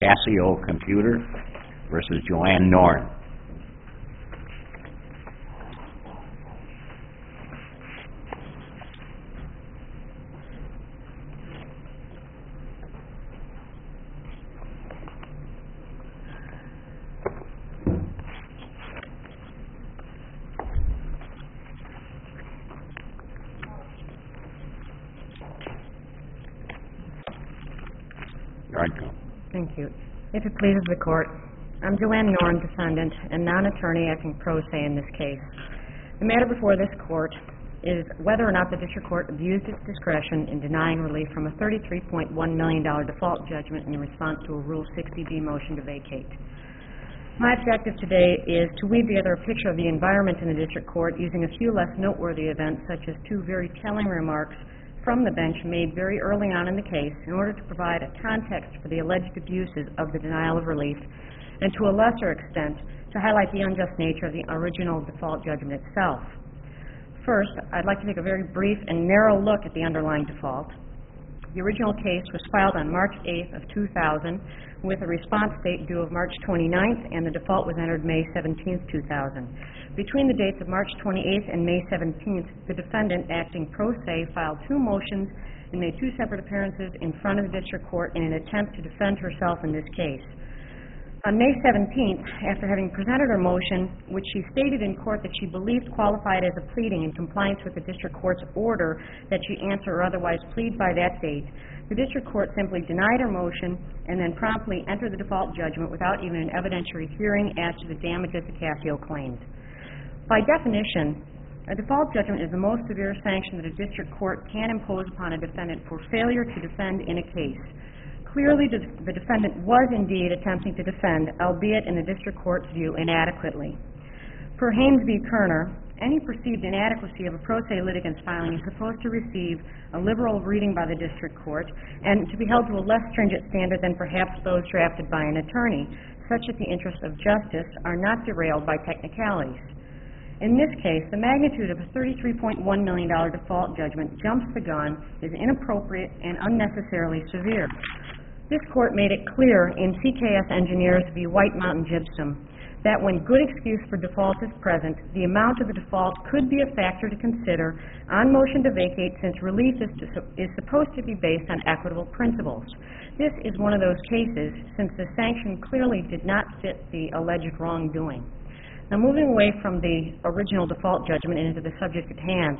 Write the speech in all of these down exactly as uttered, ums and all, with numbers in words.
Casio Computer versus Joanne Norn. Thank you. If it pleases the Court, I'm Joanne Norn, defendant and non-attorney acting pro se in this case. The matter before this Court is whether or not the District Court abused its discretion in denying relief from a thirty-three point one million dollars default judgment in response to a Rule sixty B motion to vacate. My objective today is to weave together a picture of the environment in the District Court using a few less noteworthy events, such as two very telling remarks from the bench made very early on in the case in order to provide a context for the alleged abuses of the denial of relief, and to a lesser extent to highlight the unjust nature of the original default judgment itself. First, I'd like to take a very brief and narrow look at the underlying default. The original case was filed on March eighth of two thousand with a response date due of March twenty-ninth, and the default was entered May seventeenth, two thousand. Between the dates of March twenty-eighth and May seventeenth, the defendant, acting pro se, filed two motions and made two separate appearances in front of the District Court in an attempt to defend herself in this case. On May seventeenth, after having presented her motion, which she stated in court that she believed qualified as a pleading in compliance with the District Court's order that she answer or otherwise plead by that date, the District Court simply denied her motion and then promptly entered the default judgment without even an evidentiary hearing as to the damages the Casio claimed. By definition, a default judgment is the most severe sanction that a District Court can impose upon a defendant for failure to defend in a case. Clearly, the defendant was indeed attempting to defend, albeit in the District Court's view, inadequately. Per Haynes v. Kerner, any perceived inadequacy of a pro se litigant's filing is supposed to receive a liberal reading by the District Court and to be held to a less stringent standard than perhaps those drafted by an attorney, such that the interests of justice are not derailed by technicalities. In this case, the magnitude of a thirty-three point one million dollars default judgment jumps the gun, is inappropriate, and unnecessarily severe. This Court made it clear in C K S Engineers v. White Mountain Gypsum that when good excuse for default is present, the amount of the default could be a factor to consider on motion to vacate, since relief is, to, is supposed to be based on equitable principles. This is one of those cases, since the sanction clearly did not fit the alleged wrongdoing. Now, moving away from the original default judgment and into the subject at hand,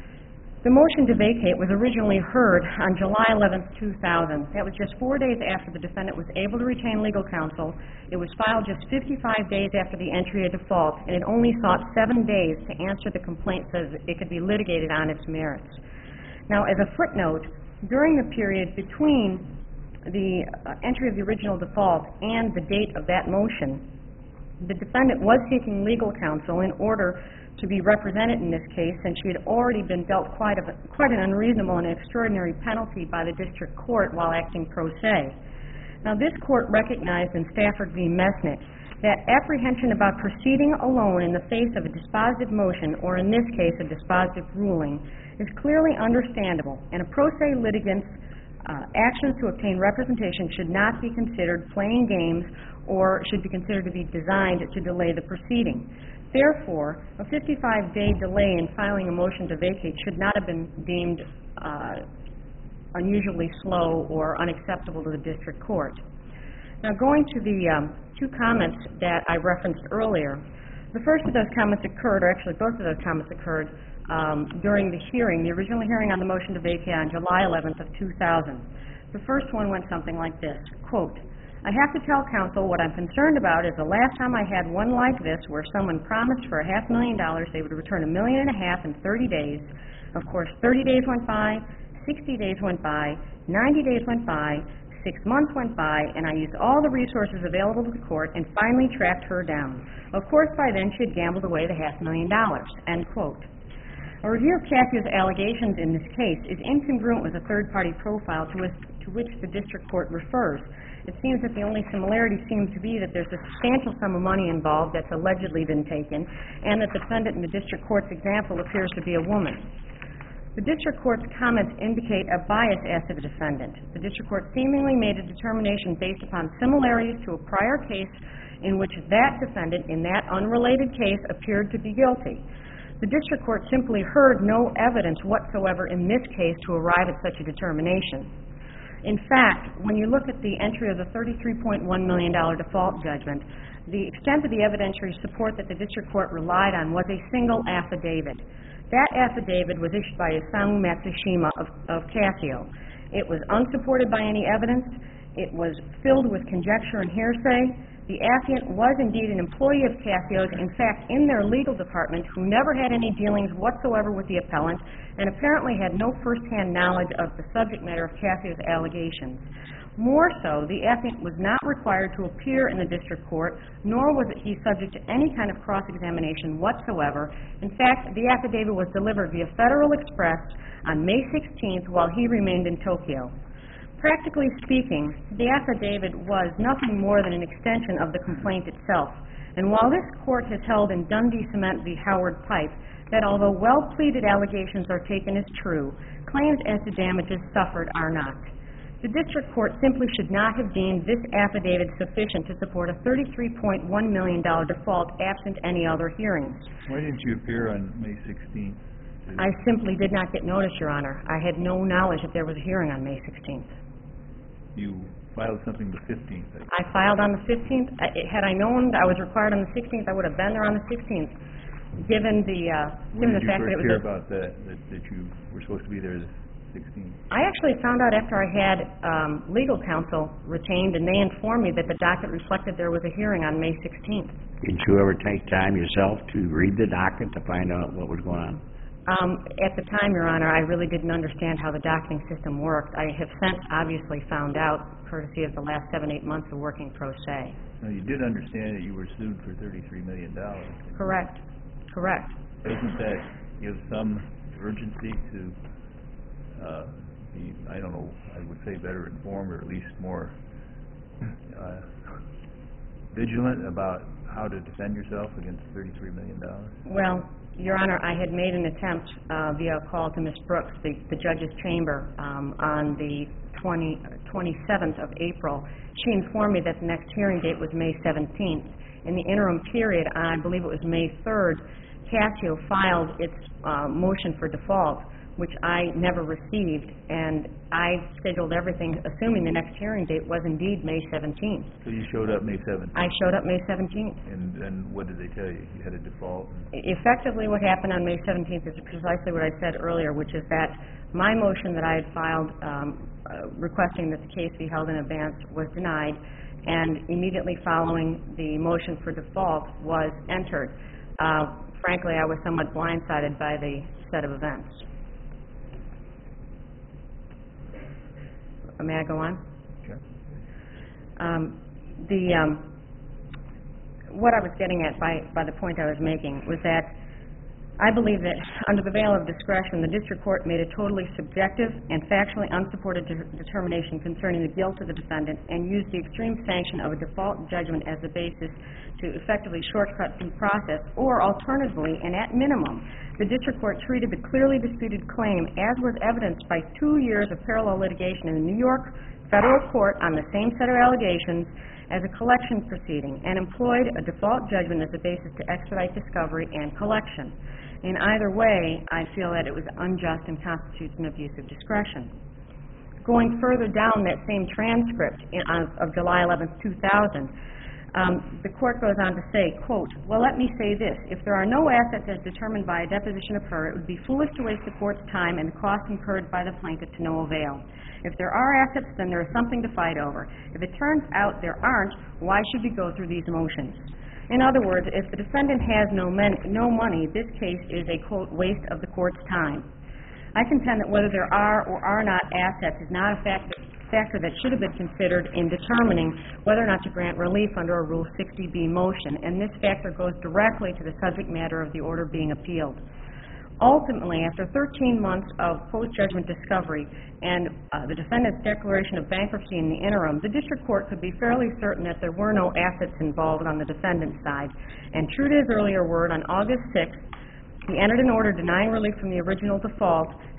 the motion to vacate was originally heard on July eleventh, two thousand. That was just four days after the defendant was able to retain legal counsel. It was filed just fifty-five days after the entry of default, and it only sought seven days to answer the complaint so that it could be litigated on its merits. Now, as a footnote, during the period between the uh, entry of the original default and the date of that motion, the defendant was seeking legal counsel in order to be represented in this case, and she had already been dealt quite, a, quite an unreasonable and extraordinary penalty by the District Court while acting pro se. Now, this Court recognized in Stafford v. Mesnick that apprehension about proceeding alone in the face of a dispositive motion, or in this case a dispositive ruling, is clearly understandable, and a pro se litigant's uh, actions to obtain representation should not be considered playing games or should be considered to be designed to delay the proceeding. Therefore, a fifty-five day delay in filing a motion to vacate should not have been deemed uh, unusually slow or unacceptable to the District Court. Now, going to the um, two comments that I referenced earlier, the first of those comments occurred, or actually both of those comments occurred um, during the hearing, the original hearing on the motion to vacate on July eleventh of two thousand. The first one went something like this, quote, "I have to tell counsel what I'm concerned about is the last time I had one like this where someone promised for a half million dollars they would return a million and a half in thirty days. Of course, thirty days went by, sixty days went by, ninety days went by, six months went by, and I used all the resources available to the court and finally tracked her down. Of course, by then she had gambled away the half million dollars," end quote. A review of Casio's allegations in this case is incongruent with a third-party profile to which, to which the District Court refers. It seems that the only similarity seems to be that there's a substantial sum of money involved that's allegedly been taken, and that the defendant in the District Court's example appears to be a woman. The district court's comments indicate a bias as to the defendant. The district court seemingly made a determination based upon similarities to a prior case in which that defendant in that unrelated case appeared to be guilty. The district court simply heard no evidence whatsoever in this case to arrive at such a determination. In fact, when you look at the entry of the thirty-three point one million dollars default judgment, the extent of the evidentiary support that the district court relied on was a single affidavit. That affidavit was issued by Isamu Matsushima of, of Casio. It was unsupported by any evidence. It was filled with conjecture and hearsay. The affiant was indeed an employee of Casio's, in fact, in their legal department, who never had any dealings whatsoever with the appellant and apparently had no first-hand knowledge of the subject matter of Casio's allegations. More so, the affiant was not required to appear in the district court, nor was he subject to any kind of cross-examination whatsoever. In fact, the affidavit was delivered via Federal Express on May sixteenth while he remained in Tokyo. Practically speaking, the affidavit was nothing more than an extension of the complaint itself. And while this court has held in Dundee Cement v. Howard Pipe that although well-pleaded allegations are taken as true, claims as to damages suffered are not. The district court simply should not have deemed this affidavit sufficient to support a thirty-three point one million dollars default absent any other hearings. Why didn't you appear on May sixteenth? I simply did not get notice, Your Honor. I had no knowledge that there was a hearing on May sixteenth. You filed something the fifteenth. I filed on the fifteenth. Had I known I was required on the sixteenth, I would have been there on the sixteenth. Given the uh, given the fact that it was. When did you first hear about that, that? That you were supposed to be there the sixteenth? I actually found out after I had um, legal counsel retained, and they informed me that the docket reflected there was a hearing on May sixteenth. Didn't you ever take time yourself to read the docket to find out what was going on? Um, at the time, Your Honor, I really didn't understand how the docketing system worked. I have since obviously found out, courtesy of the last seven, eight months of working pro se. Now, you did understand that you were sued for thirty-three million dollars. Correct. Correct. Doesn't that give some urgency to uh, be, I don't know, I would say better informed, or at least more uh, vigilant about how to defend yourself against thirty-three million dollars? Well, Your Honor, I had made an attempt uh, via a call to Miz Brooks, the, the judge's chamber, um, on the twenty-seventh of April. She informed me that the next hearing date was May seventeenth. In the interim period, I believe it was May third, Casio filed its uh, motion for default, which I never received, and I scheduled everything assuming the next hearing date was indeed May seventeenth. So you showed up May seventeenth? I showed up May seventeenth. And then what did they tell you? You had a default? Effectively, what happened on May seventeenth is precisely what I said earlier, which is that my motion that I had filed um, uh, requesting that the case be held in advance was denied, and immediately following the motion for default was entered. Uh, frankly, I was somewhat blindsided by the set of events. May I go on? Sure. Um, the um, what I was getting at by, by the point I was making was that I believe that under the veil of discretion, the district court made a totally subjective and factually unsupported de- determination concerning the guilt of the defendant and used the extreme sanction of a default judgment as the basis to effectively shortcut due process, or alternatively, and at minimum, the district court treated the clearly disputed claim, as was evidenced by two years of parallel litigation in the New York federal court on the same set of allegations, as a collection proceeding, and employed a default judgment as the basis to expedite discovery and collection. In either way, I feel that it was unjust and constitutes an abuse of discretion. Going further down that same transcript in, of, of July eleventh, two thousand, um, the court goes on to say, quote, "Well, let me say this. If there are no assets as determined by a deposition of her, it would be foolish to waste the court's time and the cost incurred by the plaintiff to no avail. If there are assets, then there is something to fight over. If it turns out there aren't, why should we go through these motions?" In other words, if the defendant has no, men, no money, this case is a, quote, waste of the court's time. I contend that whether there are or are not assets is not a factor, factor that should have been considered in determining whether or not to grant relief under a Rule sixty B motion, and this factor goes directly to the subject matter of the order being appealed. Ultimately, after thirteen months of post-judgment discovery and uh, the defendant's declaration of bankruptcy in the interim, the district court could be fairly certain that there were no assets involved on the defendant's side. And true to his earlier word, on August sixth, he entered an order denying relief from the original default,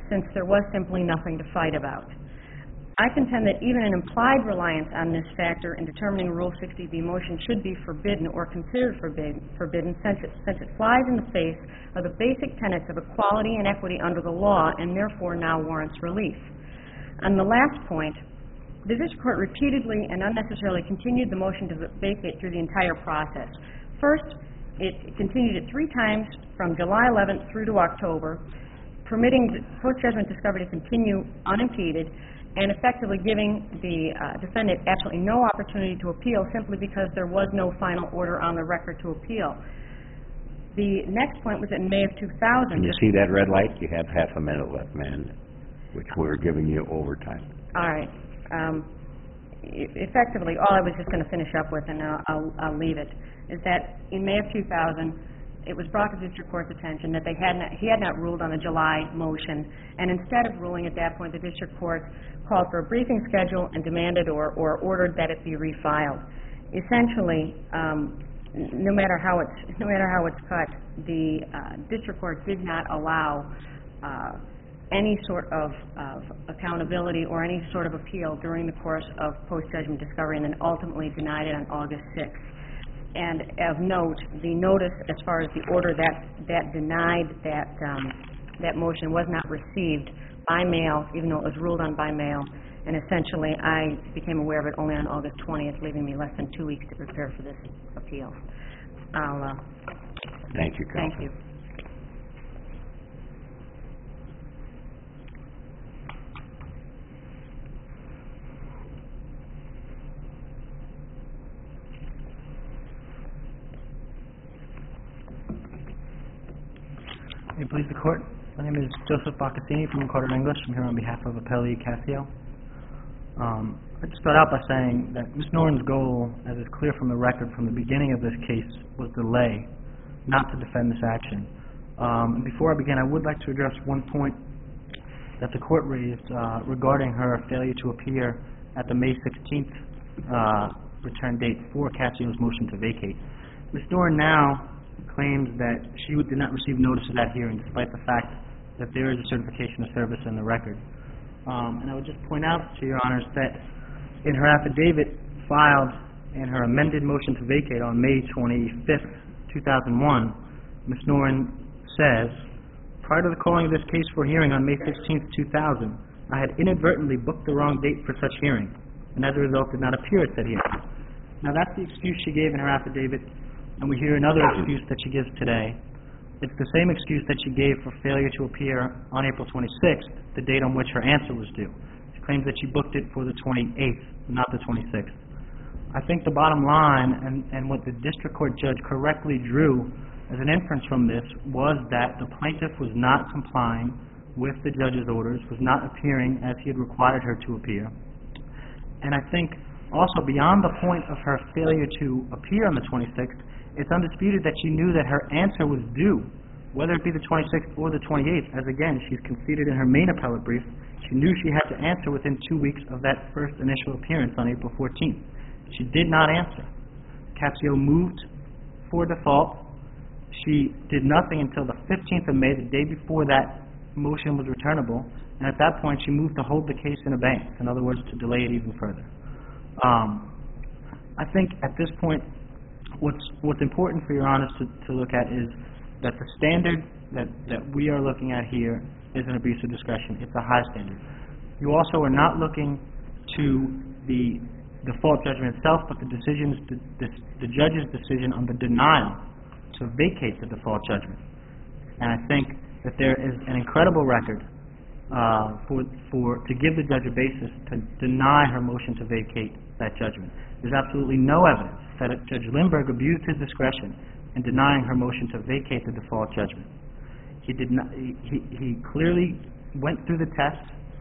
since there was simply nothing to fight about. I contend that even an implied reliance on this factor in determining Rule sixty B motion should be forbidden or considered forbidden, forbidden since, it, since it flies in the face of the basic tenets of equality and equity under the law and therefore now warrants relief. On the last point, the district court repeatedly and unnecessarily continued the motion to vacate through the entire process. First, it continued it three times from July eleventh through to October, permitting post-judgment discovery to continue unimpeded and effectively giving the uh, defendant absolutely no opportunity to appeal simply because there was no final order on the record to appeal. The next point was in May of two thousand. Can you see that red light? You have half a minute left, man, which we're giving you overtime. All right. Um, e- effectively, all I was just going to finish up with, and I'll, I'll, I'll leave it, is that in May of two thousand, it was brought to district court's attention that they had not, he had not ruled on the July motion, and instead of ruling at that point, the district court called for a briefing schedule and demanded or, or ordered that it be refiled. Essentially, um, no matter how it's no matter how it's cut, the uh, district court did not allow uh, any sort of, of accountability or any sort of appeal during the course of post-judgment discovery, and then ultimately denied it on August sixth. And of note, the notice as far as the order that that denied that um, that motion was not received by mail, even though it was ruled on by mail. And essentially, I became aware of it only on August twentieth, leaving me less than two weeks to prepare for this appeal. I'll, uh, Thank you, Counsel. thank you. May it please the Court. My name is Joseph Baccassini from Carter English. I'm here on behalf of Appellee Cassio. Um, I'd start out by saying that Miz Noren's goal, as is clear from the record from the beginning of this case, was delay, not to defend this action. Um, and before I begin, I would like to address one point that the Court raised uh, regarding her failure to appear at the May sixteenth uh, return date for Cassio's motion to vacate. Miz Noren now claims that she did not receive notice of that hearing, despite the fact that there is a certification of service in the record. Um, and I would just point out to Your Honors that in her affidavit filed in her amended motion to vacate on May twenty-fifth, two thousand one, Miz Noren says, prior to the calling of this case for hearing on May sixteenth, two thousand, I had inadvertently booked the wrong date for such hearing, and as a result did not appear at said hearing. Now that's the excuse she gave in her affidavit, and we hear another excuse that she gives today. It's the same excuse that she gave for failure to appear on April twenty-sixth, the date on which her answer was due. She claims that she booked it for the twenty-eighth, not the twenty-sixth. I think the bottom line, and, and what the district court judge correctly drew as an inference from this, was that the plaintiff was not complying with the judge's orders, was not appearing as he had required her to appear. And I think also beyond the point of her failure to appear on the twenty-sixth, it's undisputed that she knew that her answer was due, whether it be the twenty-sixth or the twenty-eighth, as again, she's conceded in her main appellate brief. She knew she had to answer within two weeks of that first initial appearance on April fourteenth. She did not answer. Cassio moved for default. She did nothing until the fifteenth of May, the day before that motion was returnable, and at that point she moved to hold the case in abeyance, in other words, to delay it even further. Um, I think at this point, what's what's important for Your Honor to, to look at is that the standard that, that we are looking at here is an abuse of discretion. It's a high standard. You also are not looking to the default judgment itself, but the decisions, the, the, the judge's decision on the denial to vacate the default judgment. And I think that there is an incredible record uh, for, for to give the judge a basis to deny her motion to vacate that judgment. There's absolutely no evidence that Judge Lindberg abused his discretion in denying her motion to vacate the default judgment. He did not. He, he clearly went through the test.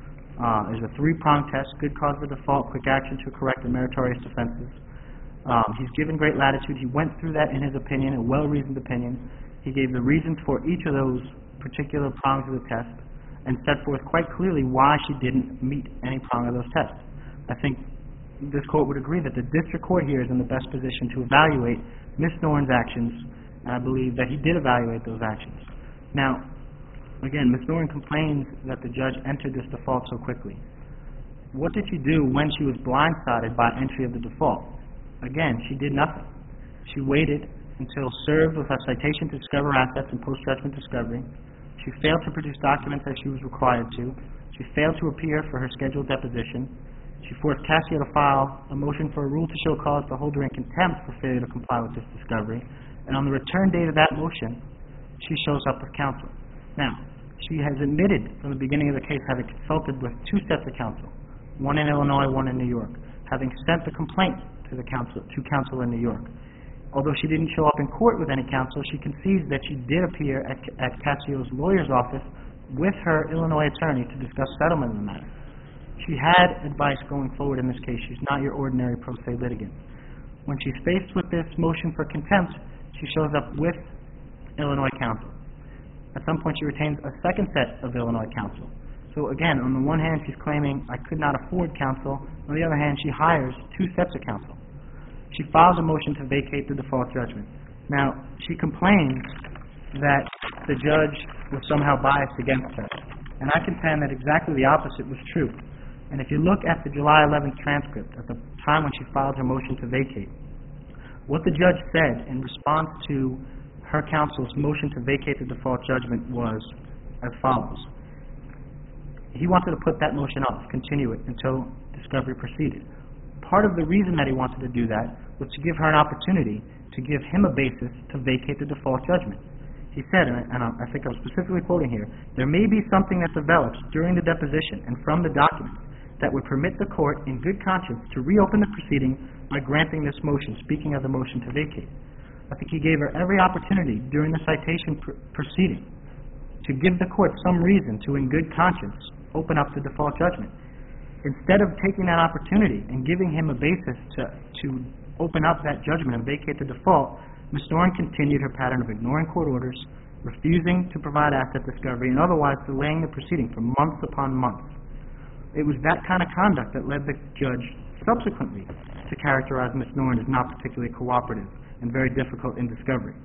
Uh, there's a three-pronged test: good cause of default, quick action to correct the meritorious defenses. Um, he's given great latitude. He went through that in his opinion, a well-reasoned opinion. He gave the reasons for each of those particular prongs of the test and set forth quite clearly why she didn't meet any prong of those tests. I think this court would agree that the district court here is in the best position to evaluate Miz Noren's actions, and I believe that he did evaluate those actions. Now, Again, Miz Noren complains that the judge entered this default so quickly. What did she do when she was blindsided by entry of the default? Again, she did nothing. She waited until served with a citation to discover assets and post-judgment discovery. She failed to produce documents as she was required to. She failed to appear for her scheduled deposition. She forced Casio to file a motion for a rule to show cause to hold her in contempt for failure to comply with this discovery. And on the return date of that motion, she shows up with counsel. Now, she has admitted from the beginning of the case having consulted with two sets of counsel, one in Illinois, one in New York, having sent the complaint to the counsel, to counsel in New York. Although she didn't show up in court with any counsel, she concedes that she did appear at, at Casio's lawyer's office with her Illinois attorney to discuss settlement of the matter. She had advice going forward in this case. She's not your ordinary pro se litigant. When she's faced with this motion for contempt, she shows up with Illinois counsel. At some point, she retains a second set of Illinois counsel. So again, on the one hand, she's claiming, I could not afford counsel. On the other hand, she hires two sets of counsel. She files a motion to vacate the default judgment. Now, she complains that the judge was somehow biased against her. And I contend that exactly the opposite was true. And if you look at the July eleventh transcript, at the time when she filed her motion to vacate, what the judge said in response to her counsel's motion to vacate the default judgment was as follows. He wanted to put that motion off, continue it until discovery proceeded. Part of the reason that he wanted to do that was to give her an opportunity to give him a basis to vacate the default judgment. He said, and I, and I think I'm specifically quoting here, there may be something that develops during the deposition and from the documents that would permit the court in good conscience to reopen the proceeding by granting this motion, speaking of the motion to vacate. I think he gave her every opportunity during the citation pr- proceeding to give the court some reason to, in good conscience, open up the default judgment. Instead of taking that opportunity and giving him a basis to, to open up that judgment and vacate the default, Miz Noren continued her pattern of ignoring court orders, refusing to provide asset discovery, and otherwise delaying the proceeding for months upon months. It was that kind of conduct that led the judge subsequently to characterize Miz Noren as not particularly cooperative and very difficult in discovery.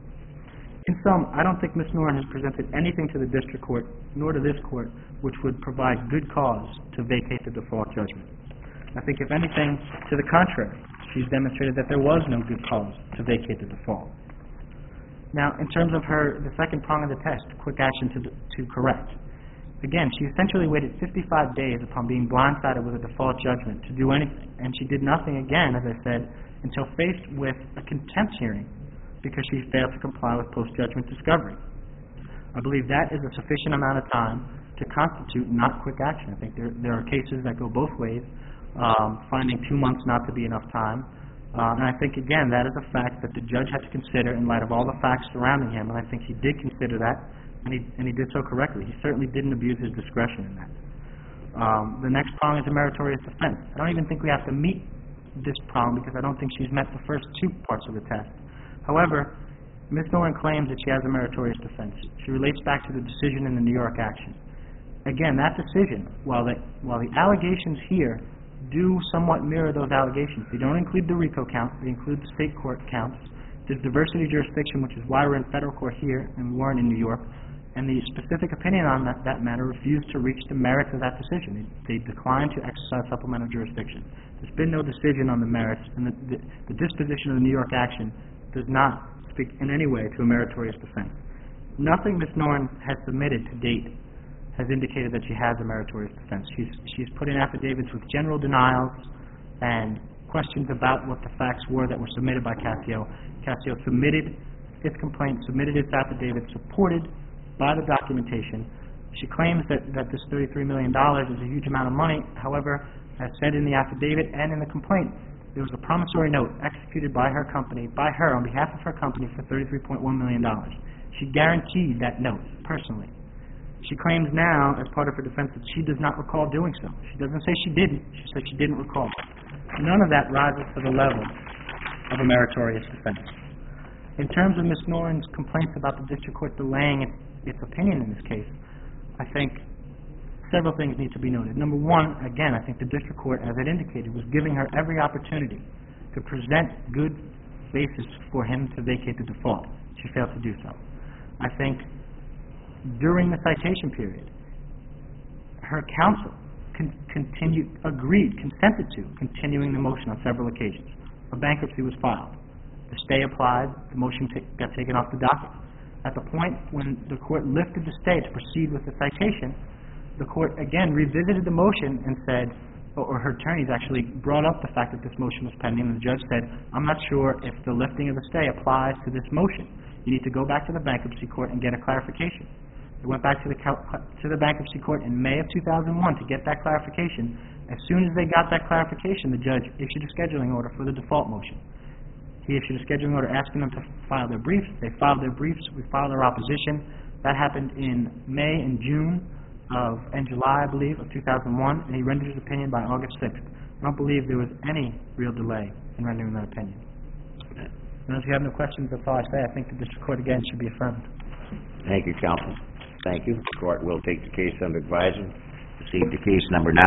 In sum, I don't think Miz Noren has presented anything to the district court, nor to this court, which would provide good cause to vacate the default judgment. I think, if anything, to the contrary, she's demonstrated that there was no good cause to vacate the default. Now, in terms of her, the second prong of the test, quick action to, to correct. Again, she essentially waited fifty-five days upon being blindsided with a default judgment to do anything, and she did nothing again, as I said, until faced with a contempt hearing because she failed to comply with post-judgment discovery. I believe that is a sufficient amount of time to constitute not quick action. I think there, there are cases that go both ways, um, finding two months not to be enough time. Uh, and I think, again, that is a fact that the judge had to consider in light of all the facts surrounding him, and I think he did consider that, and he, and he did so correctly. He certainly didn't abuse his discretion in that. Um, the next prong is a meritorious defense. I don't even think we have to meet this prong because I don't think she's met the first two parts of the test. However, Miz Noren claims that she has a meritorious defense. She relates back to the decision in the New York action. Again, that decision, while the, while the allegations here do somewhat mirror those allegations, they don't include the RICO count, they include the state court counts. There's diversity of jurisdiction, which is why we're in federal court here and we weren't in New York. And the specific opinion on that, that matter refused to reach the merits of that decision. They, they declined to exercise supplemental jurisdiction. There's been no decision on the merits, and the, the, the disposition of the New York action does not speak in any way to a meritorious defense. Nothing Miz Noren has submitted to date has indicated that she has a meritorious defense. She's, she's put in affidavits with general denials and questions about what the facts were that were submitted by Casio. Casio submitted its complaint, submitted its affidavit, supported by the documentation. She claims that, that this thirty-three million dollars is a huge amount of money. However, as said in the affidavit and in the complaint, there was a promissory note executed by her company, by her on behalf of her company for thirty-three point one million dollars. She guaranteed that note personally. She claims now, as part of her defense, that she does not recall doing so. She doesn't say she didn't. She says she didn't recall. None of that rises to the level of a meritorious defense. In terms of Miz Noren's complaints about the district court delaying its, its opinion in this case, I think several things need to be noted. Number one, again, I think the district court, as it indicated, was giving her every opportunity to present good basis for him to vacate the default. She failed to do so. I think during the citation period, her counsel con- continued, agreed, consented to continuing the motion on several occasions. A bankruptcy was filed. The stay applied, the motion ta- got taken off the docket. At the point when the court lifted the stay to proceed with the citation, the court again revisited the motion and said, or her attorneys actually brought up the fact that this motion was pending, and the judge said, I'm not sure if the lifting of the stay applies to this motion. You need to go back to the bankruptcy court and get a clarification. They went back to the cal- to the bankruptcy court in May of two thousand one to get that clarification. As soon as they got that clarification, the judge issued a scheduling order for the default motion. He issued a scheduling order asking them to file their briefs. They filed their briefs. We filed our opposition. That happened in May and June of, and July, I believe, of two thousand one, and he rendered his opinion by August sixth. I don't believe there was any real delay in rendering that opinion. And if you have no questions, that's all I say. I think the district court, again, should be affirmed. Thank you, counsel. Thank you. The court will take the case under advisement. Proceed to case number nine.